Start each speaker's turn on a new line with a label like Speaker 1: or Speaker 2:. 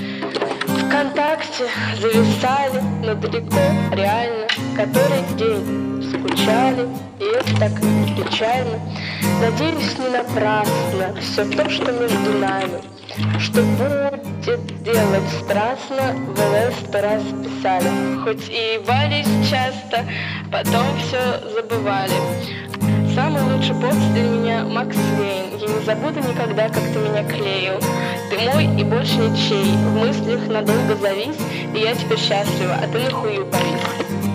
Speaker 1: ВКонтакте зависали, но далеко, реально, который день скучали, и это так печально. Надеюсь, не напрасно все то, что между нами, что будет делать страстно, в ЛС 100 раз писали. Хоть и ебались часто, потом все забывали. Самый лучший пост для меня Макс Вейн. Я не забуду никогда, как ты меня клеил. Ты мой и больше ничей. В мыслях надолго завис, и я теперь счастлива, а ты на хую повис.